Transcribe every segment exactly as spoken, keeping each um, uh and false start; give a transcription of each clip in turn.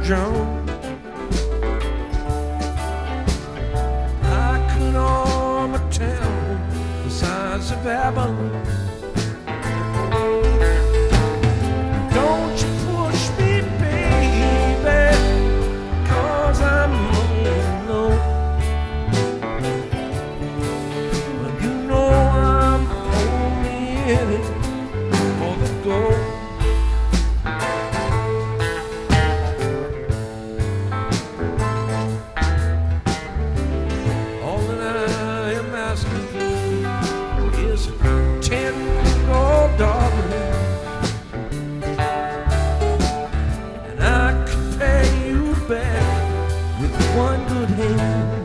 Joan. I could arm a town the size of Abilene. Don't you push me, baby, 'cause I'm alone. But you know I'm only in it for the gold. One good hand,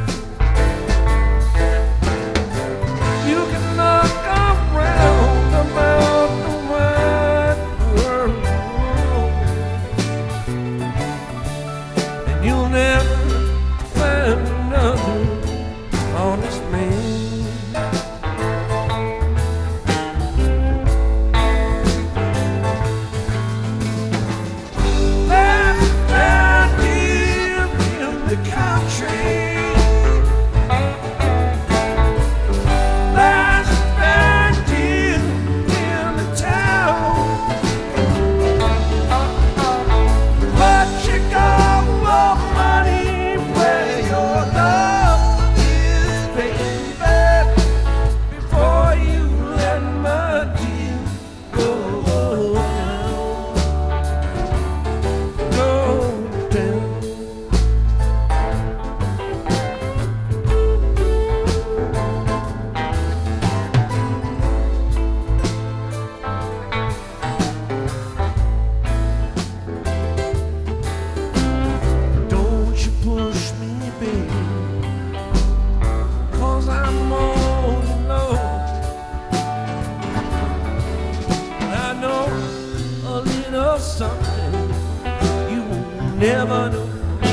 you can knock around about the wide world, and you'll never find another honest man. The country, there's a bad deal in the town, but you got more money where your love is, baby, before you let my deal go down, go down. Push me, baby, 'cause I'm all alone. I know a little something you will never know.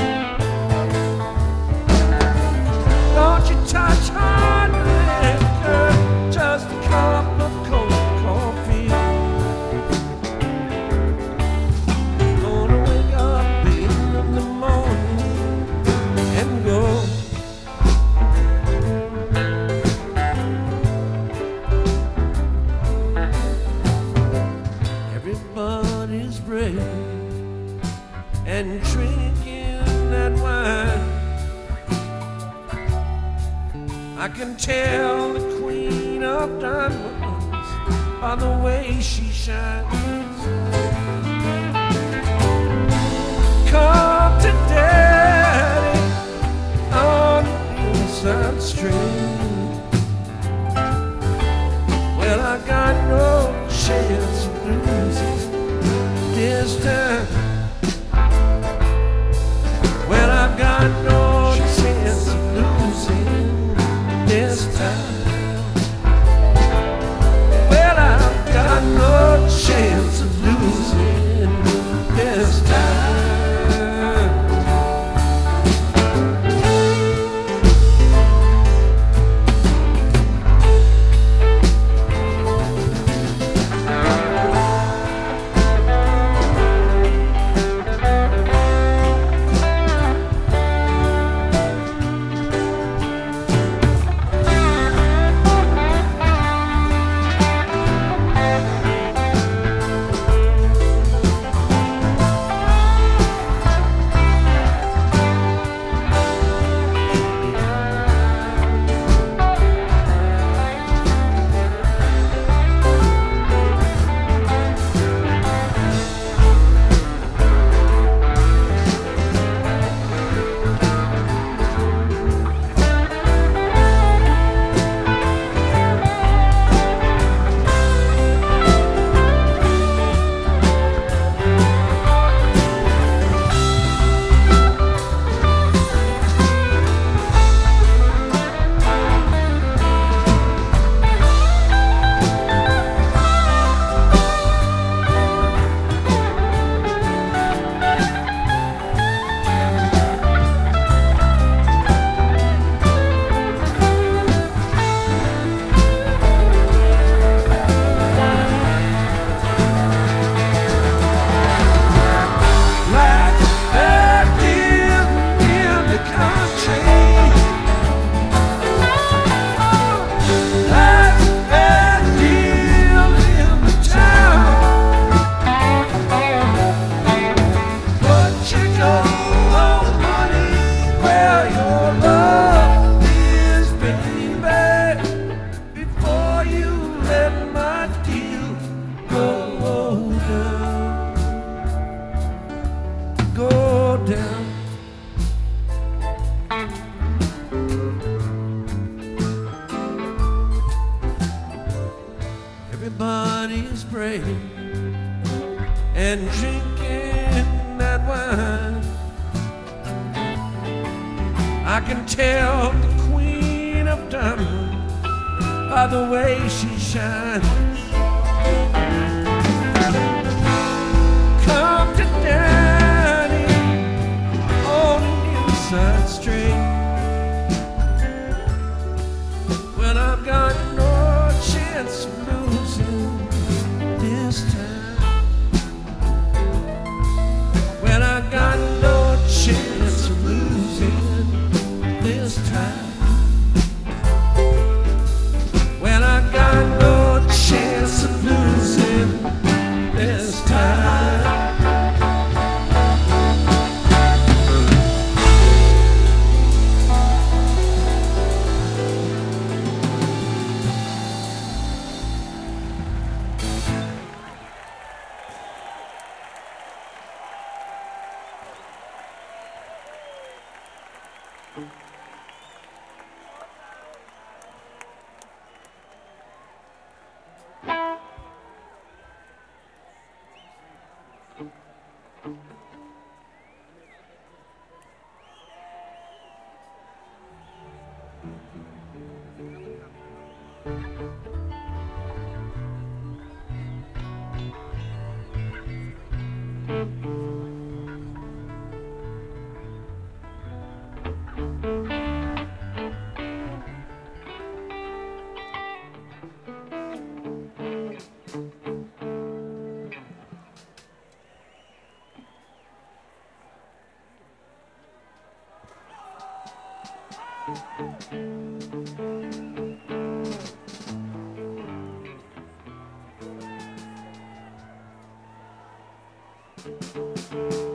Don't you touch hard liquor, just a cup of cold coffee. Gonna wake up in the morning and go. Everybody's brave and drinking that wine. I can tell the queen of diamonds by the way she shines. Come to daddy on the inside street. Well, I got no chance of losing this time. Well, I've got no chance of losing this time. Well, I've got no chance of go down. Everybody's praying and drinking that wine. I can tell the Queen of Diamonds by the way she shines. Come to Daddy on the inside street. Well, I've got no chance of losing this time. Well, I got no chance of losing this time. Well, I got no chance of losing this time. Thank you.